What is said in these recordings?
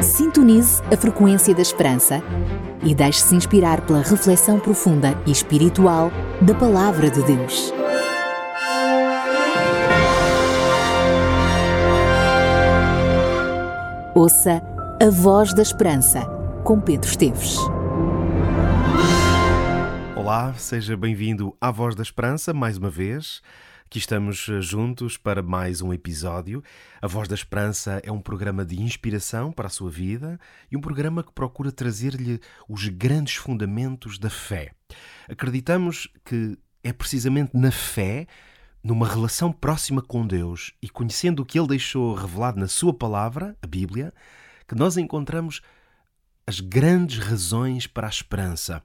Sintonize a frequência da esperança e deixe-se inspirar pela reflexão profunda e espiritual da Palavra de Deus. Ouça a Voz da Esperança, com Pedro Esteves. Olá, seja bem-vindo à Voz da Esperança, mais uma vez. Aqui estamos juntos para mais um episódio. A Voz da Esperança é um programa de inspiração para a sua vida e um programa que procura trazer-lhe os grandes fundamentos da fé. Acreditamos que é precisamente na fé, numa relação próxima com Deus e conhecendo o que Ele deixou revelado na sua palavra, a Bíblia, que nós encontramos as grandes razões para a esperança.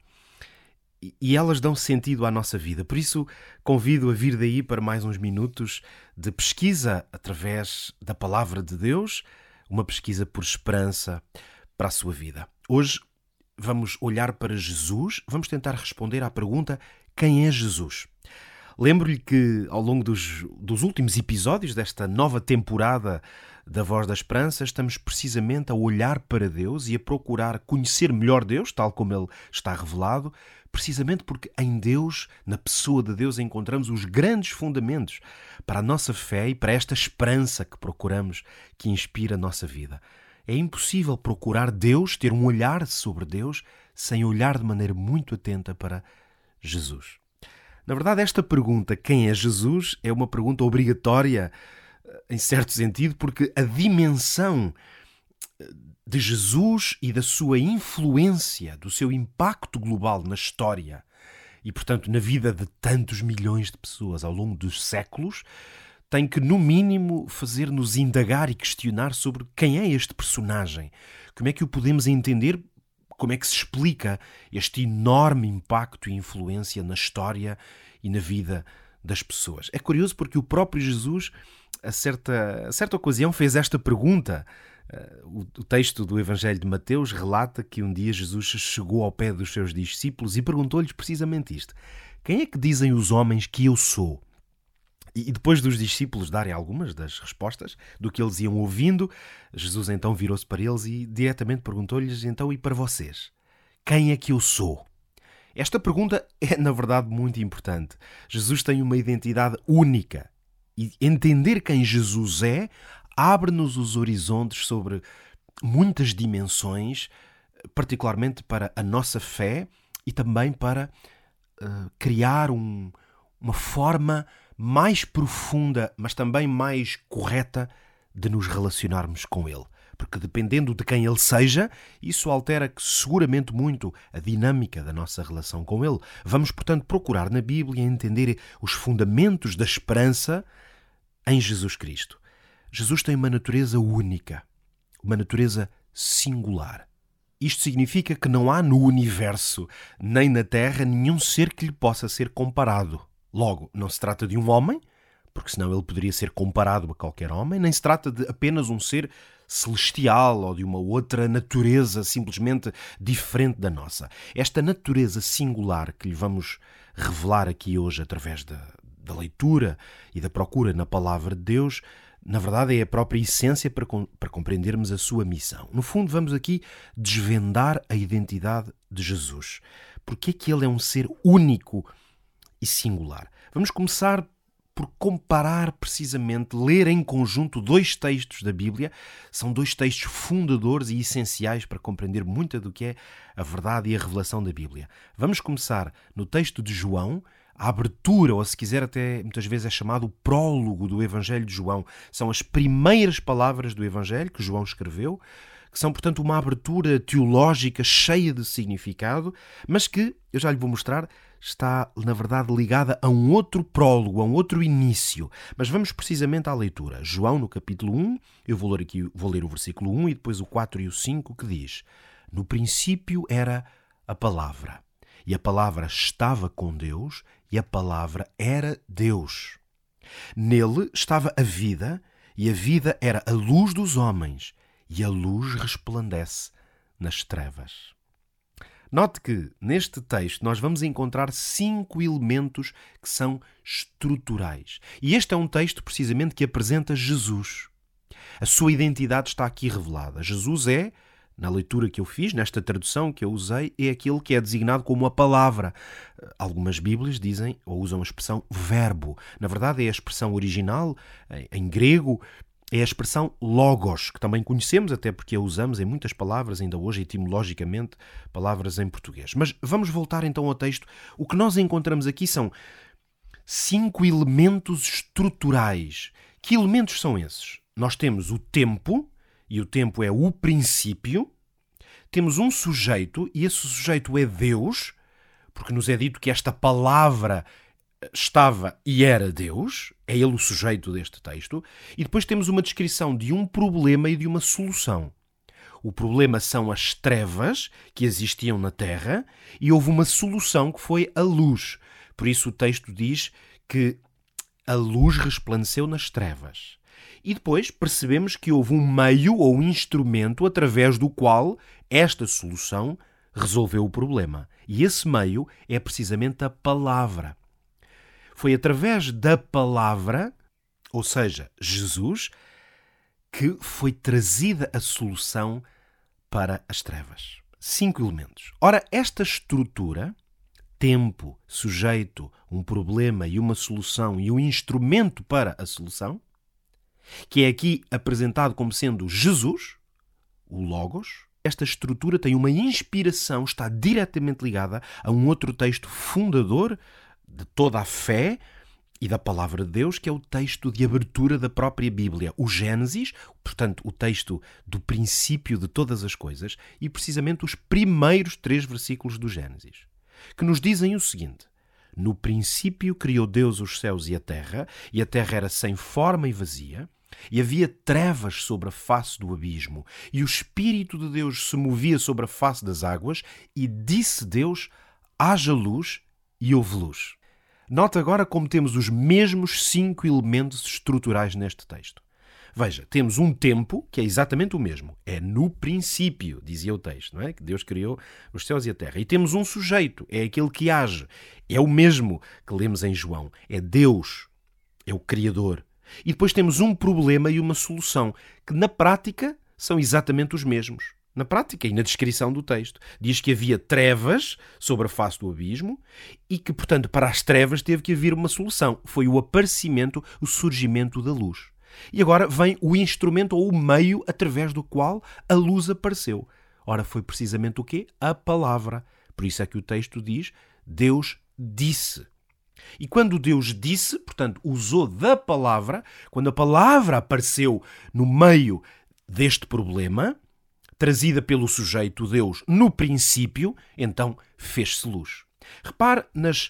E elas dão sentido à nossa vida. Por isso, convido a vir daí para mais uns minutos de pesquisa através da Palavra de Deus, uma pesquisa por esperança para a sua vida. Hoje vamos olhar para Jesus, vamos tentar responder à pergunta: quem é Jesus? Lembro-lhe que ao longo dos últimos episódios desta nova temporada da Voz da Esperança, estamos precisamente a olhar para Deus e a procurar conhecer melhor Deus, tal como Ele está revelado, precisamente porque em Deus, na pessoa de Deus, encontramos os grandes fundamentos para a nossa fé e para esta esperança que procuramos, que inspira a nossa vida. É impossível procurar Deus, ter um olhar sobre Deus, sem olhar de maneira muito atenta para Jesus. Na verdade, esta pergunta, quem é Jesus, é uma pergunta obrigatória, em certo sentido, porque a dimensão de Jesus e da sua influência, do seu impacto global na história e, portanto, na vida de tantos milhões de pessoas ao longo dos séculos, tem que, no mínimo, fazer-nos indagar e questionar sobre quem é este personagem, como é que o podemos entender, como é que se explica este enorme impacto e influência na história e na vida das pessoas. É curioso porque o próprio Jesus, a certa ocasião, fez esta pergunta. O texto do Evangelho de Mateus relata que um dia Jesus chegou ao pé dos seus discípulos e perguntou-lhes precisamente isto: quem é que dizem os homens que eu sou? E depois dos discípulos darem algumas das respostas do que eles iam ouvindo, Jesus então virou-se para eles e diretamente perguntou-lhes: então, e para vocês? Quem é que eu sou? Esta pergunta é, na verdade, muito importante. Jesus tem uma identidade única e entender quem Jesus é abre-nos os horizontes sobre muitas dimensões, particularmente para a nossa fé e também para criar uma forma mais profunda, mas também mais correta de nos relacionarmos com Ele. Porque dependendo de quem Ele seja, isso altera seguramente muito a dinâmica da nossa relação com Ele. Vamos, portanto, procurar na Bíblia entender os fundamentos da esperança em Jesus Cristo. Jesus tem uma natureza única, uma natureza singular. Isto significa que não há no universo, nem na Terra, nenhum ser que lhe possa ser comparado. Logo, não se trata de um homem, porque senão ele poderia ser comparado a qualquer homem, nem se trata de apenas um ser celestial ou de uma outra natureza simplesmente diferente da nossa. Esta natureza singular que lhe vamos revelar aqui hoje através da leitura e da procura na Palavra de Deus, na verdade é a própria essência para compreendermos a sua missão. No fundo, vamos aqui desvendar a identidade de Jesus. Porque é que ele é um ser único e singular? Vamos começar por comparar precisamente, ler em conjunto dois textos da Bíblia. São dois textos fundadores e essenciais para compreender muito do que é a verdade e a revelação da Bíblia. Vamos começar no texto de João, a abertura, ou se quiser até muitas vezes é chamado o prólogo do Evangelho de João. São as primeiras palavras do Evangelho que João escreveu, que são, portanto, uma abertura teológica cheia de significado, mas que, eu já lhe vou mostrar, está, na verdade, ligada a um outro prólogo, a um outro início. Mas vamos precisamente à leitura. João, no capítulo 1, eu vou ler o versículo 1 e depois o 4 e o 5, que diz: no princípio era a palavra, e a palavra estava com Deus, e a palavra era Deus. Nele estava a vida, e a vida era a luz dos homens, e a luz resplandece nas trevas. Note que, neste texto, nós vamos encontrar 5 elementos que são estruturais. E este é um texto, precisamente, que apresenta Jesus. A sua identidade está aqui revelada. Jesus é na leitura que eu fiz, nesta tradução que eu usei, é aquele que é designado como a palavra. Algumas Bíblias dizem ou usam a expressão verbo. Na verdade, é a expressão original, em grego, é a expressão logos, que também conhecemos, até porque a usamos em muitas palavras, ainda hoje, etimologicamente, palavras em português. Mas vamos voltar então ao texto. O que nós encontramos aqui são 5 elementos estruturais. Que elementos são esses? Nós temos o tempo, e o tempo é o princípio. Temos um sujeito, e esse sujeito é Deus, porque nos é dito que esta palavra estava e era Deus, é ele o sujeito deste texto. E depois temos uma descrição de um problema e de uma solução. O problema são as trevas que existiam na Terra e houve uma solução que foi a luz. Por isso o texto diz que a luz resplandeceu nas trevas. E depois percebemos que houve um meio ou um instrumento através do qual esta solução resolveu o problema. E esse meio é precisamente a palavra. Foi através da palavra, ou seja, Jesus, que foi trazida a solução para as trevas. 5 elementos. Ora, esta estrutura, tempo, sujeito, um problema e uma solução e um instrumento para a solução, que é aqui apresentado como sendo Jesus, o Logos, esta estrutura tem uma inspiração, está diretamente ligada a um outro texto fundador de toda a fé e da palavra de Deus, que é o texto de abertura da própria Bíblia, o Gênesis, portanto, o texto do princípio de todas as coisas, e precisamente os primeiros 3 versículos do Gênesis, que nos dizem o seguinte: no princípio criou Deus os céus e a terra era sem forma e vazia, e havia trevas sobre a face do abismo, e o Espírito de Deus se movia sobre a face das águas, e disse Deus: haja luz, e houve luz. Nota agora como temos os mesmos 5 elementos estruturais neste texto. Veja, temos um tempo que é exatamente o mesmo. É no princípio, dizia o texto, não é? Que Deus criou os céus e a terra. E temos um sujeito, é aquele que age. É o mesmo que lemos em João. É Deus, é o Criador. E depois temos um problema e uma solução, que na prática são exatamente os mesmos. Na prática e na descrição do texto. Diz que havia trevas sobre a face do abismo e que, portanto, para as trevas teve que haver uma solução. Foi o aparecimento, o surgimento da luz. E agora vem o instrumento ou o meio através do qual a luz apareceu. Ora, foi precisamente o quê? A palavra. Por isso é que o texto diz: Deus disse. E quando Deus disse, portanto, usou da palavra, quando a palavra apareceu no meio deste problema, trazida pelo sujeito Deus no princípio, então fez-se luz. Repare nas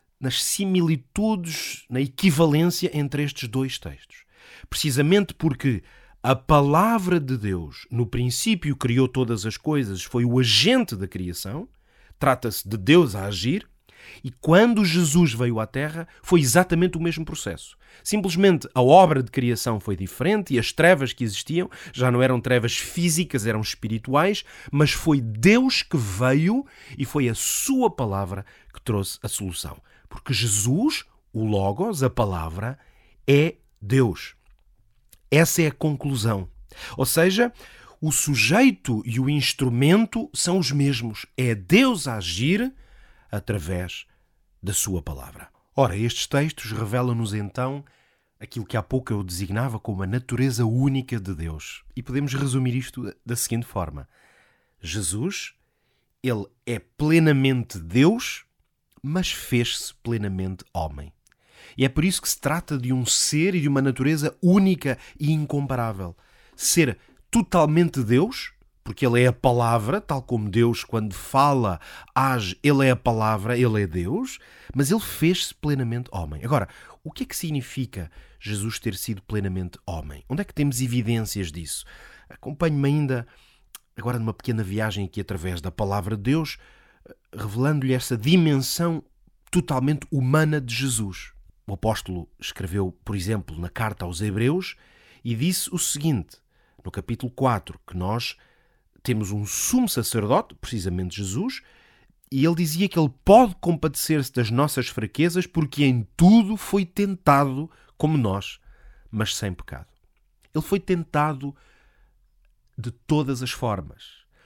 similitudes, na equivalência entre estes 2 textos. Precisamente porque a palavra de Deus no princípio criou todas as coisas, foi o agente da criação, trata-se de Deus a agir, e quando Jesus veio à Terra foi exatamente o mesmo processo. Simplesmente a obra de criação foi diferente e as trevas que existiam já não eram trevas físicas, eram espirituais, mas foi Deus que veio e foi a sua palavra que trouxe a solução. Porque Jesus, o Logos, a palavra, é Deus. Essa é a conclusão. Ou seja, o sujeito e o instrumento são os mesmos. É Deus a agir através da sua palavra. Ora, estes textos revelam-nos então aquilo que há pouco eu designava como a natureza única de Deus. E podemos resumir isto da seguinte forma: Jesus, ele é plenamente Deus, mas fez-se plenamente homem. E é por isso que se trata de um ser e de uma natureza única e incomparável. Ser totalmente Deus, porque ele é a palavra, tal como Deus, quando fala, age, ele é a palavra, ele é Deus, mas ele fez-se plenamente homem. Agora, o que é que significa Jesus ter sido plenamente homem? Onde é que temos evidências disso? Acompanhe-me ainda agora numa pequena viagem aqui através da palavra de Deus, revelando-lhe essa dimensão totalmente humana de Jesus. O apóstolo escreveu, por exemplo, na carta aos Hebreus e disse o seguinte, no capítulo 4, que nós temos um sumo sacerdote, precisamente Jesus, e ele dizia que ele pode compadecer-se das nossas fraquezas porque em tudo foi tentado como nós, mas sem pecado. Ele foi tentado de todas as formas.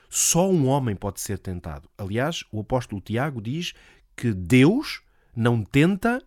Só um homem pode ser tentado. Aliás, o apóstolo Tiago diz que Deus não tenta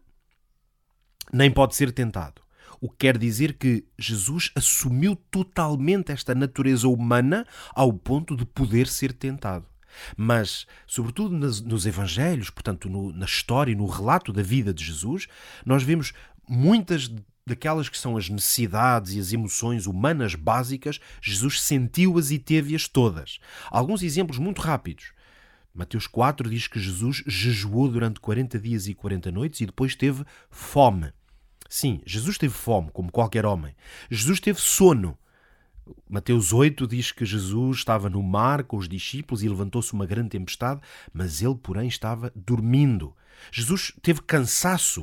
nem pode ser tentado. O que quer dizer que Jesus assumiu totalmente esta natureza humana ao ponto de poder ser tentado. Mas, sobretudo nos Evangelhos, portanto na história e no relato da vida de Jesus, nós vemos muitas daquelas que são as necessidades e as emoções humanas básicas, Jesus sentiu-as e teve-as todas. Alguns exemplos muito rápidos. Mateus 4 diz que Jesus jejuou durante 40 dias e 40 noites e depois teve fome. Sim, Jesus teve fome, como qualquer homem. Jesus teve sono. Mateus 8 diz que Jesus estava no mar com os discípulos e levantou-se uma grande tempestade, mas ele, porém, estava dormindo. Jesus teve cansaço.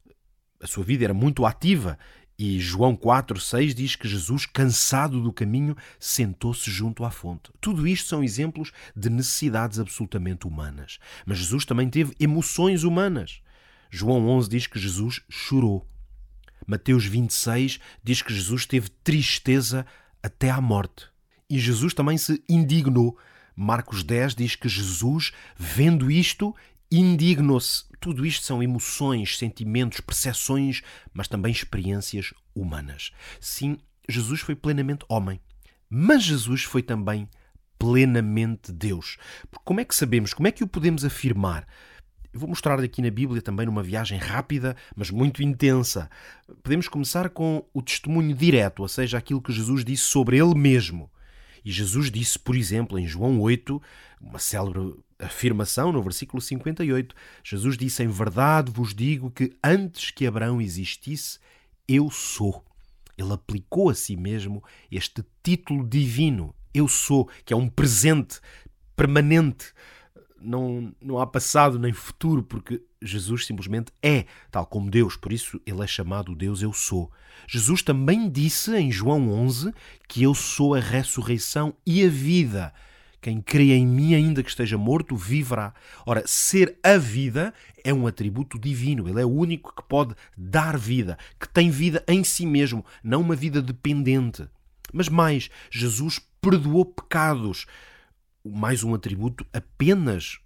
A sua vida era muito ativa. E João 4,6 diz que Jesus, cansado do caminho, sentou-se junto à fonte. Tudo isto são exemplos de necessidades absolutamente humanas. Mas Jesus também teve emoções humanas. João 11 diz que Jesus chorou. Mateus 26 diz que Jesus teve tristeza até à morte. E Jesus também se indignou. Marcos 10 diz que Jesus, vendo isto, indignou-se. Tudo isto são emoções, sentimentos, percepções, mas também experiências humanas. Sim, Jesus foi plenamente homem, mas Jesus foi também plenamente Deus. Como é que sabemos? Como é que o podemos afirmar? Eu vou mostrar aqui na Bíblia também numa viagem rápida, mas muito intensa. Podemos começar com o testemunho direto, ou seja, aquilo que Jesus disse sobre ele mesmo. E Jesus disse, por exemplo, em João 8, uma célebre afirmação no versículo 58, Jesus disse: em verdade vos digo que antes que Abraão existisse, eu sou. Ele aplicou a si mesmo este título divino, eu sou, que é um presente permanente. Não há passado nem futuro, porque Jesus simplesmente é, tal como Deus. Por isso ele é chamado Deus Eu Sou. Jesus também disse em João 11 que eu sou a ressurreição e a vida. Quem crê em mim, ainda que esteja morto, viverá. Ora, ser a vida é um atributo divino. Ele é o único que pode dar vida, que tem vida em si mesmo, não uma vida dependente. Mas mais, Jesus perdoou pecados. Mais um atributo apenas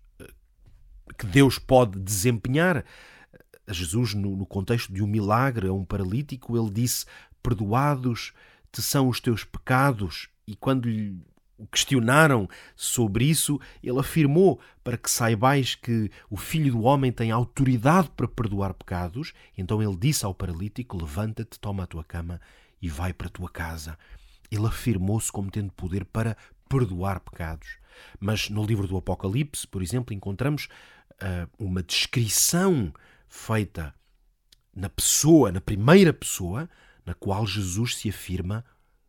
que Deus pode desempenhar. Jesus, no contexto de um milagre a um paralítico, ele disse: perdoados te são os teus pecados. E quando lhe questionaram sobre isso, ele afirmou: para que saibais que o Filho do Homem tem autoridade para perdoar pecados. Então ele disse ao paralítico: levanta-te, toma a tua cama e vai para a tua casa. Ele afirmou-se como tendo poder para perdoar pecados. Mas no livro do Apocalipse, por exemplo, encontramos uma descrição feita na primeira pessoa, na qual Jesus se afirma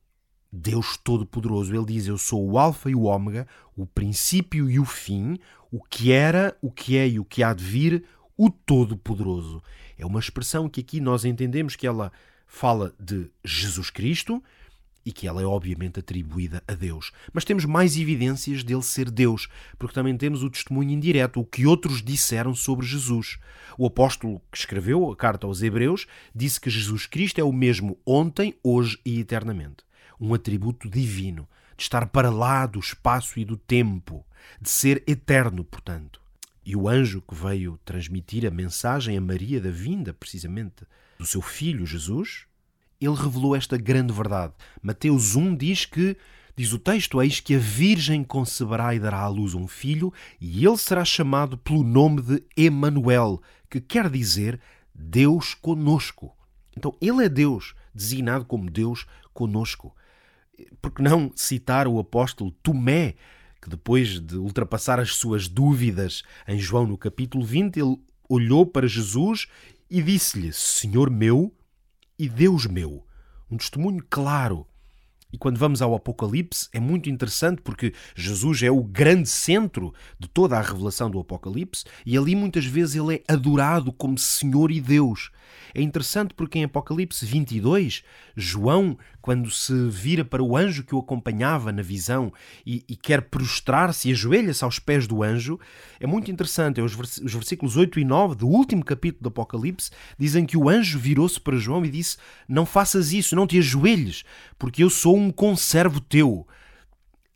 Deus Todo-Poderoso. Ele diz: eu sou o Alfa e o Ômega, o princípio e o fim, o que era, o que é e o que há de vir, o Todo-Poderoso. É uma expressão que aqui nós entendemos que ela fala de Jesus Cristo, e que ela é obviamente atribuída a Deus. Mas temos mais evidências dele ser Deus, porque também temos o testemunho indireto, o que outros disseram sobre Jesus. O apóstolo que escreveu a carta aos Hebreus disse que Jesus Cristo é o mesmo ontem, hoje e eternamente. Um atributo divino, de estar para lá do espaço e do tempo, de ser eterno, portanto. E o anjo que veio transmitir a mensagem a Maria da vinda, precisamente, do seu filho Jesus, ele revelou esta grande verdade. Mateus 1 diz o texto: eis que a Virgem conceberá e dará à luz um filho, e ele será chamado pelo nome de Emanuel, que quer dizer Deus conosco. Então ele é Deus, designado como Deus conosco. Por que não citar o apóstolo Tomé, que depois de ultrapassar as suas dúvidas em João no capítulo 20, ele olhou para Jesus e disse-lhe: Senhor meu e Deus meu. Um testemunho claro. E quando vamos ao Apocalipse é muito interessante, porque Jesus é o grande centro de toda a revelação do Apocalipse, e ali muitas vezes ele é adorado como Senhor e Deus. É interessante porque em Apocalipse 22, João, quando se vira para o anjo que o acompanhava na visão e quer prostrar-se e ajoelha-se aos pés do anjo, é muito interessante. Os versículos 8 e 9 do último capítulo do Apocalipse dizem que o anjo virou-se para João e disse: não faças isso, não te ajoelhes, porque eu sou um conservo teu.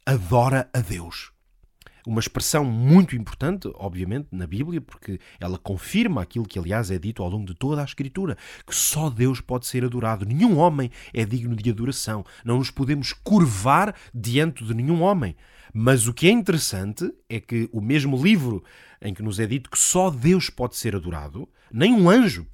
adora a Deus. Uma expressão muito importante, obviamente, na Bíblia, porque ela confirma aquilo que, aliás, é dito ao longo de toda a Escritura, que só Deus pode ser adorado. Nenhum homem é digno de adoração. Não nos podemos curvar diante de nenhum homem. Mas o que é interessante é que o mesmo livro em que nos é dito que só Deus pode ser adorado, nem um anjo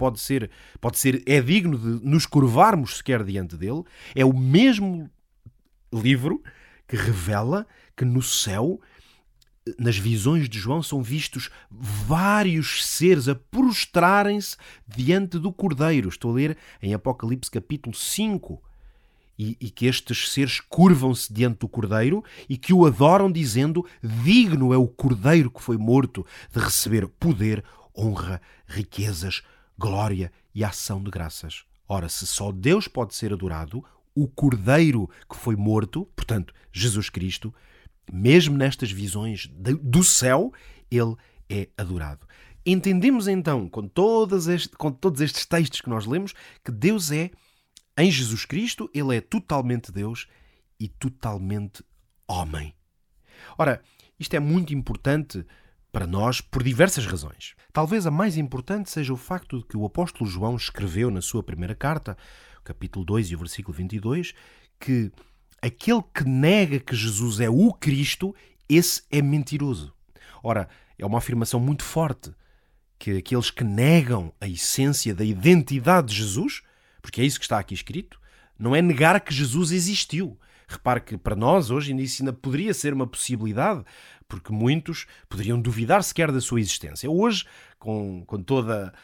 é digno de nos curvarmos sequer diante dele, é o mesmo livro que revela que no céu, nas visões de João, são vistos vários seres a prostrarem-se diante do Cordeiro. Estou a ler em Apocalipse capítulo 5. E que estes seres curvam-se diante do Cordeiro e que o adoram dizendo: digno é o Cordeiro que foi morto de receber poder, honra, riquezas, glória e ação de graças. Ora, se só Deus pode ser adorado, o Cordeiro que foi morto, portanto, Jesus Cristo, mesmo nestas visões do céu, ele é adorado. Entendemos então, com todos estes textos que nós lemos, que Deus é, em Jesus Cristo, ele é totalmente Deus e totalmente homem. Ora, isto é muito importante para nós por diversas razões. Talvez a mais importante seja o facto de que o apóstolo João escreveu na sua primeira carta, capítulo 2 e o versículo 22, que aquele que nega que Jesus é o Cristo, esse é mentiroso. Ora, é uma afirmação muito forte, que aqueles que negam a essência da identidade de Jesus, porque é isso que está aqui escrito, não é negar que Jesus existiu. Repare que para nós hoje isso ainda poderia ser uma possibilidade, porque muitos poderiam duvidar sequer da sua existência. Hoje, com toda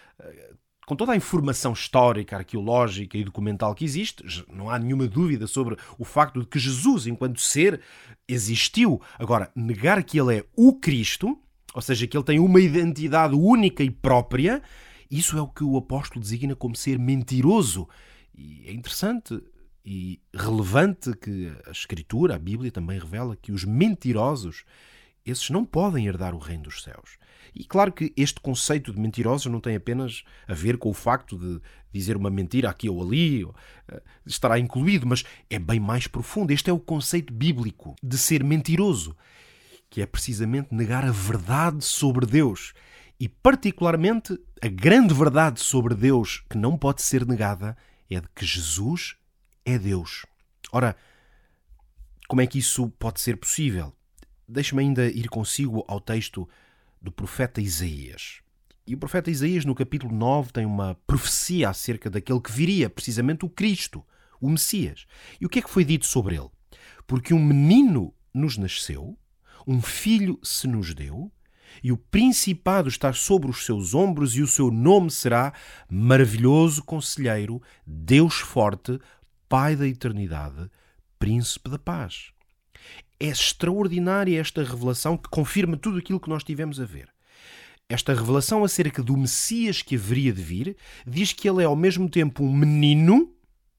a informação histórica, arqueológica e documental que existe, não há nenhuma dúvida sobre o facto de que Jesus, enquanto ser, existiu. Agora, negar que ele é o Cristo, ou seja, que ele tem uma identidade única e própria, isso é o que o apóstolo designa como ser mentiroso. E é interessante e relevante que a Escritura, a Bíblia, também revela que os mentirosos, esses não podem herdar o reino dos céus. E claro que este conceito de mentirosos não tem apenas a ver com o facto de dizer uma mentira aqui ou ali, estará incluído, mas é bem mais profundo. Este é o conceito bíblico de ser mentiroso, que é precisamente negar a verdade sobre Deus. E particularmente a grande verdade sobre Deus que não pode ser negada é de que Jesus é Deus. Ora, como é que isso pode ser possível? Deixe-me ainda ir consigo ao texto do profeta Isaías. E o profeta Isaías, no capítulo 9, tem uma profecia acerca daquele que viria, precisamente o Cristo, o Messias. E o que é que foi dito sobre ele? Porque um menino nos nasceu, um filho se nos deu, e o principado está sobre os seus ombros, e o seu nome será Maravilhoso Conselheiro, Deus Forte, Pai da Eternidade, Príncipe da Paz. É extraordinária esta revelação que confirma tudo aquilo que nós tivemos a ver. Esta revelação acerca do Messias que haveria de vir diz que ele é ao mesmo tempo um menino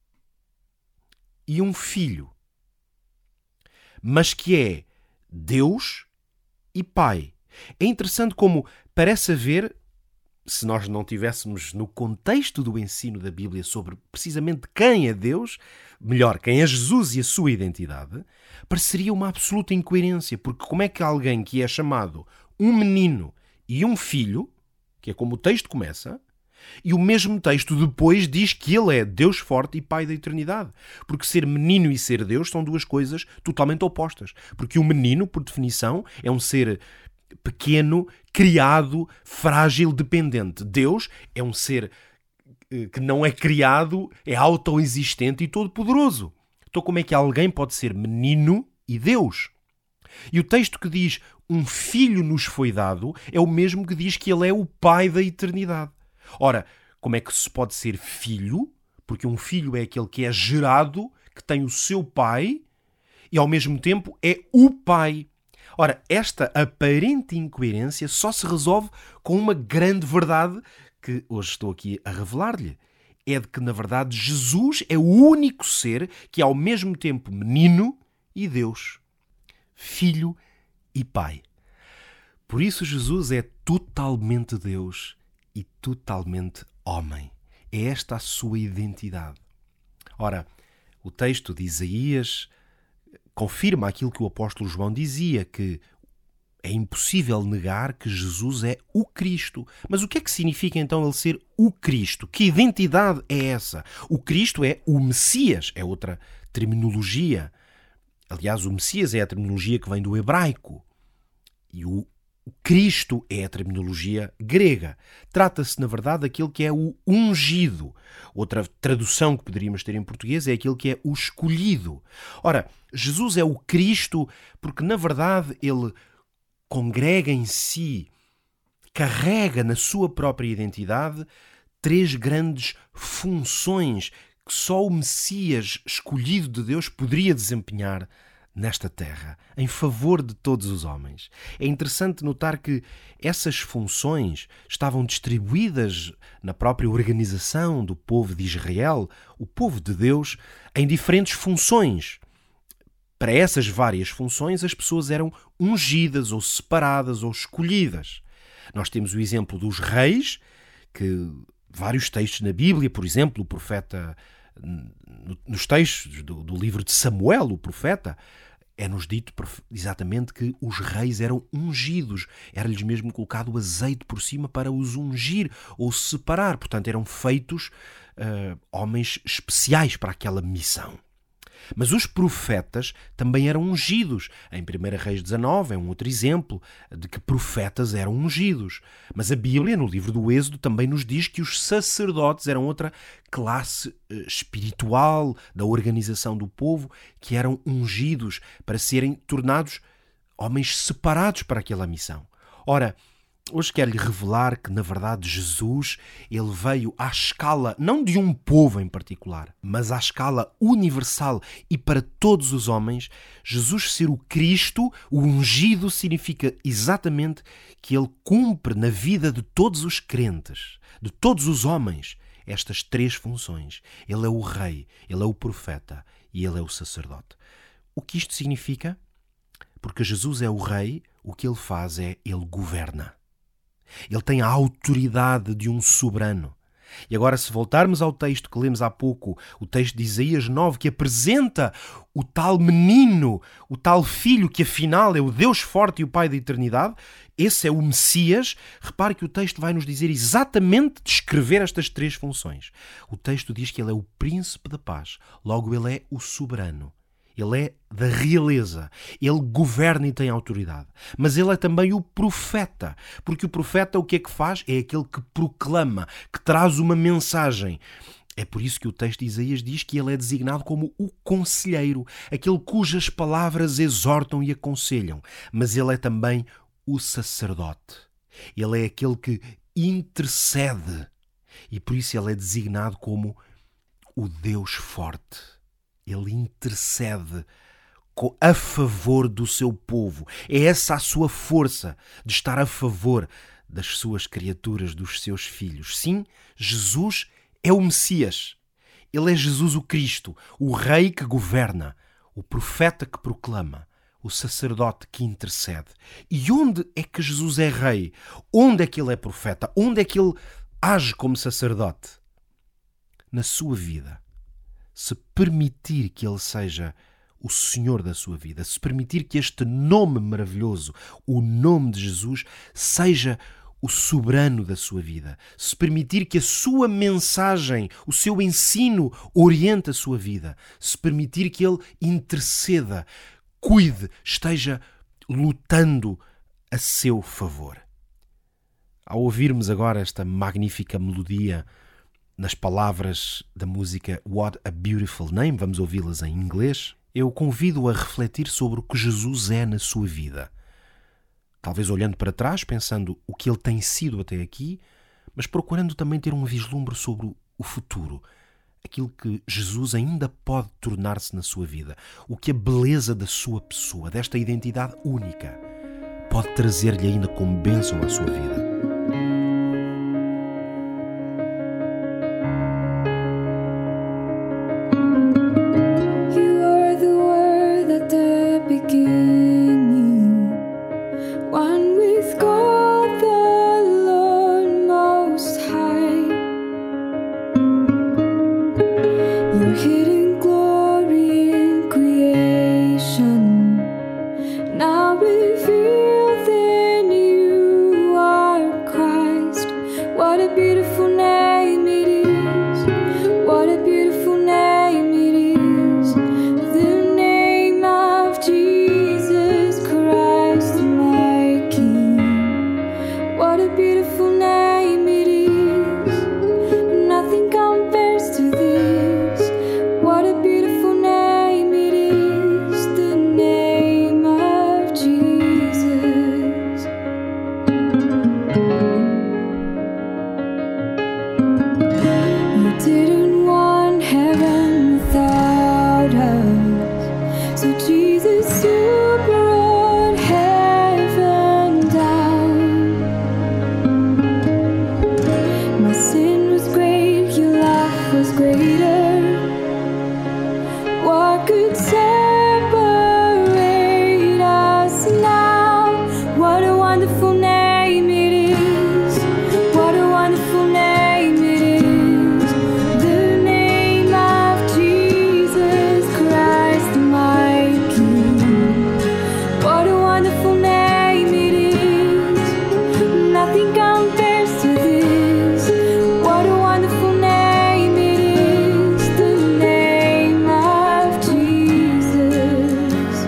e um filho, mas que é Deus e Pai. É interessante como parece haver, se nós não tivéssemos no contexto do ensino da Bíblia sobre precisamente quem é Deus, melhor, quem é Jesus e a sua identidade, pareceria uma absoluta incoerência, porque como é que alguém que é chamado um menino e um filho, que é como o texto começa, e o mesmo texto depois diz que ele é Deus forte e Pai da eternidade. Porque ser menino e ser Deus são duas coisas totalmente opostas. Porque o menino, por definição, é um ser pequeno, criado, frágil, dependente. Deus é um ser que não é criado, é autoexistente e todo-poderoso. Então como é que alguém pode ser menino e Deus? E o texto que diz um filho nos foi dado é o mesmo que diz que ele é o Pai da eternidade. Ora, como é que se pode ser filho? Porque um filho é aquele que é gerado, que tem o seu pai e ao mesmo tempo é o pai. Ora, esta aparente incoerência só se resolve com uma grande verdade que hoje estou aqui a revelar-lhe. É de que, na verdade, Jesus é o único ser que é ao mesmo tempo menino e Deus, filho e pai. Por isso Jesus é totalmente Deus e totalmente homem. É esta a sua identidade. Ora, o texto de Isaías confirma aquilo que o apóstolo João dizia, que é impossível negar que Jesus é o Cristo. Mas o que é que significa então ele ser o Cristo? Que identidade é essa? O Cristo é o Messias, é outra terminologia. Aliás, o Messias é a terminologia que vem do hebraico. E o Cristo é a terminologia grega. Trata-se, na verdade, daquele que é o ungido. Outra tradução que poderíamos ter em português é aquele que é o escolhido. Ora, Jesus é o Cristo porque, na verdade, ele congrega em si, carrega na sua própria identidade três grandes funções que só o Messias escolhido de Deus poderia desempenhar nesta terra, em favor de todos os homens. É interessante notar que essas funções estavam distribuídas na própria organização do povo de Israel, o povo de Deus, em diferentes funções. Para essas várias funções, as pessoas eram ungidas, ou separadas, ou escolhidas. Nós temos o exemplo dos reis, que vários textos na Bíblia, por exemplo, o profeta, nos textos do livro de Samuel, o profeta, é-nos dito exatamente que os reis eram ungidos. Era-lhes mesmo colocado azeite por cima para os ungir ou separar. Portanto, eram feitos homens especiais para aquela missão. Mas os profetas também eram ungidos. Em 1 Reis 19 é um outro exemplo de que profetas eram ungidos. Mas a Bíblia, no livro do Êxodo, também nos diz que os sacerdotes eram outra classe espiritual da organização do povo, que eram ungidos para serem tornados homens separados para aquela missão. Ora, hoje quero-lhe revelar que, na verdade, Jesus, ele veio à escala, não de um povo em particular, mas à escala universal e para todos os homens. Jesus ser o Cristo, o ungido, significa exatamente que ele cumpre na vida de todos os crentes, de todos os homens, estas três funções. Ele é o rei, ele é o profeta e ele é o sacerdote. O que isto significa? Porque Jesus é o rei, o que ele faz é, ele governa. Ele tem a autoridade de um soberano. E agora, se voltarmos ao texto que lemos há pouco, o texto de Isaías 9, que apresenta o tal menino, o tal filho que afinal é o Deus forte e o Pai da eternidade, esse é o Messias. Repare que o texto vai nos dizer exatamente, descrever estas três funções. O texto diz que ele é o príncipe da paz, logo ele é o soberano. Ele é da realeza, ele governa e tem autoridade. Mas ele é também o profeta, porque o profeta o que é que faz? É aquele que proclama, que traz uma mensagem. É por isso que o texto de Isaías diz que ele é designado como o conselheiro, aquele cujas palavras exortam e aconselham. Mas ele é também o sacerdote. Ele é aquele que intercede. E por isso ele é designado como o Deus forte. Ele intercede a favor do seu povo. É essa a sua força de estar a favor das suas criaturas, dos seus filhos. Sim, Jesus é o Messias. Ele é Jesus o Cristo, o Rei que governa, o profeta que proclama, o sacerdote que intercede. E onde é que Jesus é Rei? Onde é que ele é profeta? Onde é que ele age como sacerdote? Na sua vida. Se permitir que ele seja o Senhor da sua vida, se permitir que este nome maravilhoso, o nome de Jesus, seja o soberano da sua vida, se permitir que a sua mensagem, o seu ensino oriente a sua vida, se permitir que ele interceda, cuide, esteja lutando a seu favor. Ao ouvirmos agora esta magnífica melodia nas palavras da música What a Beautiful Name, vamos ouvi-las em inglês, eu convido-o a refletir sobre o que Jesus é na sua vida. Talvez olhando para trás, pensando o que ele tem sido até aqui, mas procurando também ter um vislumbre sobre o futuro, aquilo que Jesus ainda pode tornar-se na sua vida, o que a beleza da sua pessoa, desta identidade única, pode trazer-lhe ainda como bênção à sua vida. Hidden glory in creation. revealed in you are Christ. What a beautiful name it is. What a beautiful name it is. The name of Jesus Christ, my King. What a beautiful name it is. Nothing compares to this. What a beautiful name it is. The name of Jesus. You didn't want heaven without us, so Jesus, you brought heaven down. My sin was great, your love was greater. What could separate us now? What a wonderful name it is. What a wonderful name it is. The name of Jesus Christ, my King. What a wonderful name it is. Nothing compares to this. What a wonderful name it is. The name of Jesus.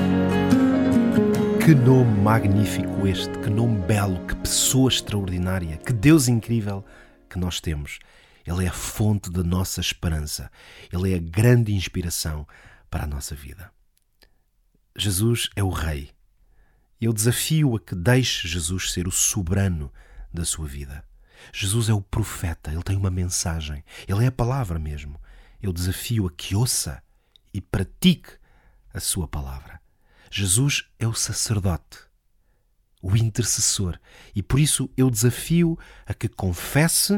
Que nome magnífico este, que nome belo, que pessoa extraordinária, que Deus incrível que nós temos. Ele é a fonte da nossa esperança. Ele é a grande inspiração para a nossa vida. Jesus é o Rei. Eu desafio a que deixe Jesus ser o soberano da sua vida. Jesus é o profeta, ele tem uma mensagem, ele é a palavra mesmo. Eu desafio a que ouça e pratique a sua palavra. Jesus é o sacerdote, o intercessor, e por isso eu desafio a que confesse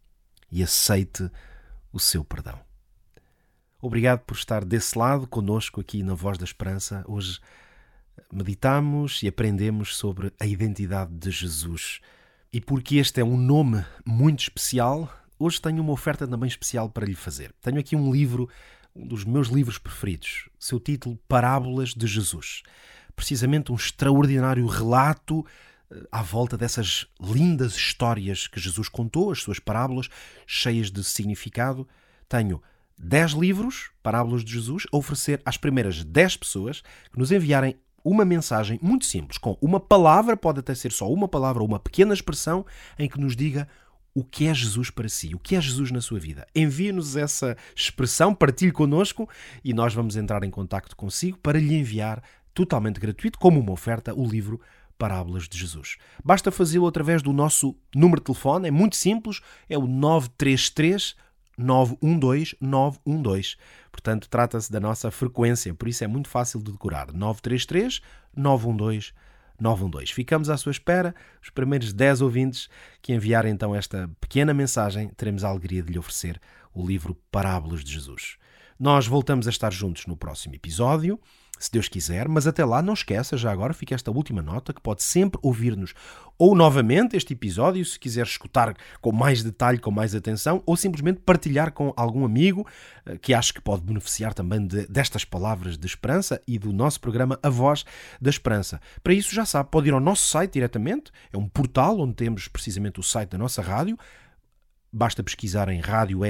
e aceite o seu perdão. Obrigado por estar desse lado conosco aqui na Voz da Esperança. Hoje meditamos e aprendemos sobre a identidade de Jesus. E porque este é um nome muito especial, hoje tenho uma oferta também especial para lhe fazer. Tenho aqui um livro, um dos meus livros preferidos, seu título Parábolas de Jesus. Precisamente um extraordinário relato à volta dessas lindas histórias que Jesus contou, as suas parábolas cheias de significado. Tenho 10 livros, Parábolas de Jesus, a oferecer às primeiras 10 pessoas que nos enviarem uma mensagem muito simples, com uma palavra, pode até ser só uma palavra ou uma pequena expressão, em que nos diga o que é Jesus para si, o que é Jesus na sua vida. Envie-nos essa expressão, partilhe connosco e nós vamos entrar em contacto consigo para lhe enviar totalmente gratuito, como uma oferta, o livro Parábolas de Jesus. Basta fazê-lo através do nosso número de telefone, é muito simples, é o 933 912 912. Portanto, trata-se da nossa frequência, por isso é muito fácil de decorar. 933 912 912. Ficamos à sua espera. Os primeiros 10 ouvintes que enviarem então esta pequena mensagem, teremos a alegria de lhe oferecer o livro Parábolas de Jesus. Nós voltamos a estar juntos no próximo episódio, se Deus quiser, mas até lá não esqueça, já agora fica esta última nota, que pode sempre ouvir-nos ou novamente este episódio, se quiser escutar com mais detalhe, com mais atenção, ou simplesmente partilhar com algum amigo que acha que pode beneficiar também destas palavras de esperança e do nosso programa A Voz da Esperança. Para isso, já sabe, pode ir ao nosso site diretamente, é um portal onde temos precisamente o site da nossa rádio, basta pesquisar em rádio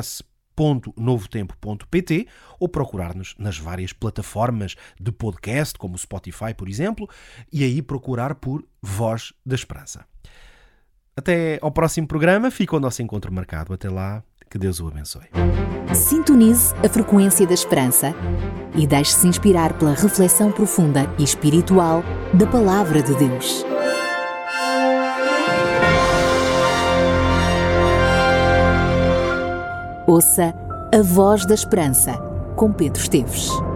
rcs.novotempo.pt ou procurar-nos nas várias plataformas de podcast, como o Spotify, por exemplo, e aí procurar por Voz da Esperança. Até ao próximo programa, fica o nosso encontro marcado. Até lá, que Deus o abençoe. Sintonize a frequência da esperança e deixe-se inspirar pela reflexão profunda e espiritual da Palavra de Deus. Ouça A Voz da Esperança, com Pedro Esteves.